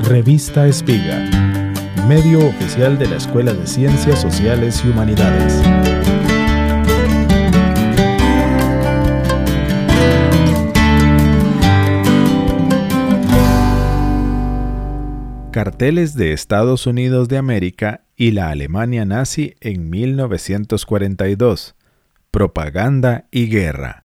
Revista Espiga, medio oficial de la Escuela de Ciencias Sociales y Humanidades. Carteles de Estados Unidos de América y la Alemania nazi en 1942. Propaganda y guerra.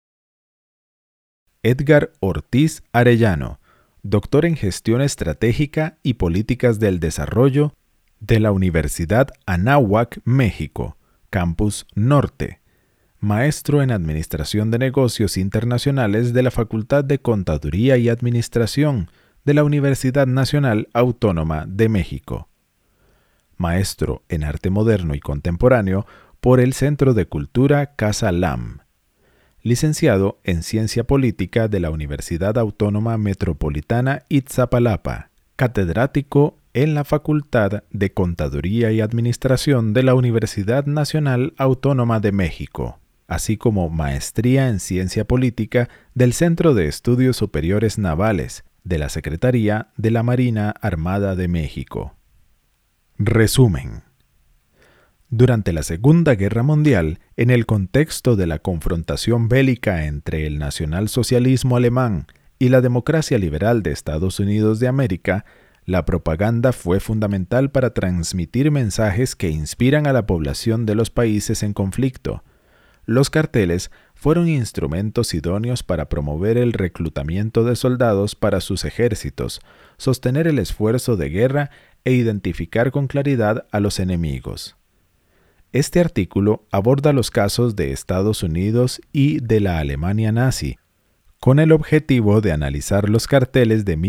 Edgar Ortiz Arellano, doctor en Gestión Estratégica y Políticas del Desarrollo de la Universidad Anáhuac, México, Campus Norte. Maestro en Administración de Negocios Internacionales de la Facultad de Contaduría y Administración de la Universidad Nacional Autónoma de México. Maestro en Arte Moderno y Contemporáneo por el Centro de Cultura Casa Lam. Licenciado en Ciencia Política de la Universidad Autónoma Metropolitana Iztapalapa. Catedrático en la Facultad de Contaduría y Administración de la Universidad Nacional Autónoma de México, así como Maestría en Ciencia Política del Centro de Estudios Superiores Navales de la Secretaría de la Marina Armada de México. Resumen. Durante la Segunda Guerra Mundial, en el contexto de la confrontación bélica entre el nacionalsocialismo alemán y la democracia liberal de Estados Unidos de América, la propaganda fue fundamental para transmitir mensajes que inspiran a la población de los países en conflicto. Los carteles fueron instrumentos idóneos para promover el reclutamiento de soldados para sus ejércitos, sostener el esfuerzo de guerra e identificar con claridad a los enemigos. Este artículo aborda los casos de Estados Unidos y de la Alemania nazi, con el objetivo de analizar los carteles de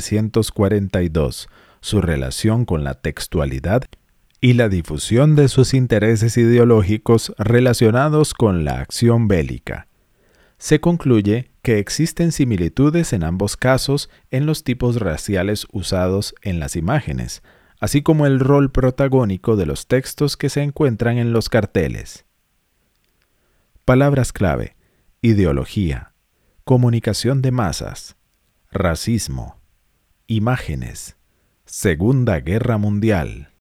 1942, su relación con la textualidad y la difusión de sus intereses ideológicos relacionados con la acción bélica. Se concluye que existen similitudes en ambos casos en los tipos raciales usados en las imágenes, así como el rol protagónico de los textos que se encuentran en los carteles. Palabras clave: ideología, comunicación de masas, racismo, imágenes, Segunda Guerra Mundial.